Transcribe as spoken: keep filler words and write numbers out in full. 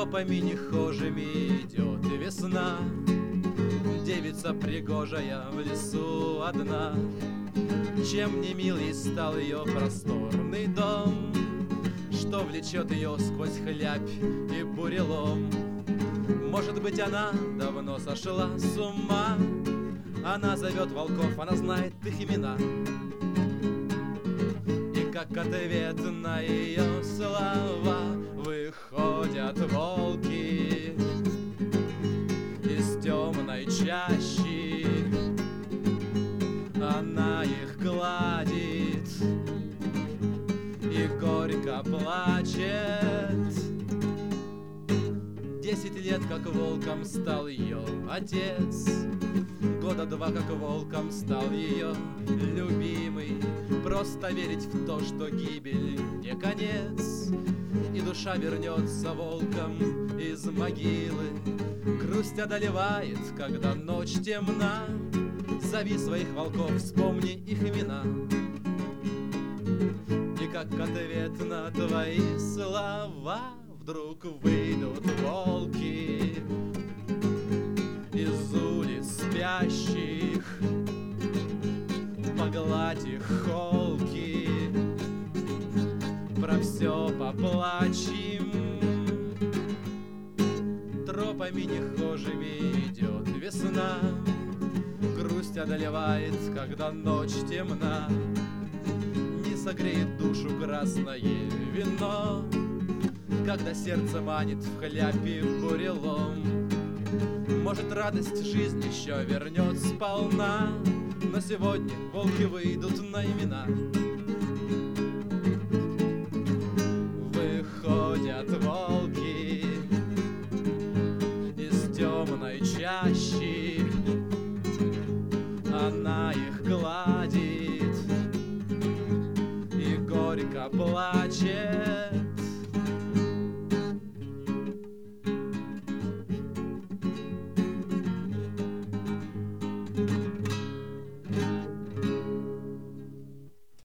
Тропами нехожими идет весна, девица пригожая в лесу одна. Чем не милей стал ее просторный дом, что влечет ее сквозь хлябь и бурелом. Может быть, она давно сошла с ума, она зовет волков, она знает их имена. И как ответ на ее слова выходят волки из темной чащи. Она их гладит и горько плачет. Десять лет, как волком стал ее отец, года два, как волком стал ее любимый. Просто верить в то, что гибель не конец, и душа вернется волком из могилы. Грусть одолевает, когда ночь темна. Зови своих волков, вспомни их имена. И как ответ на твои слова вдруг выйдут волки из улиц спящих, погладь их холки, про все поплачем. Тропами нехожими идет весна, грусть одолевает, когда ночь темна. Не согреет душу красное вино, когда сердце манит в хлябе бурелом. Может, радость жизни еще вернет сполна, но сегодня волки выйдут на имена. Выходят волки из темной чащи, она их гладит и горько плачет.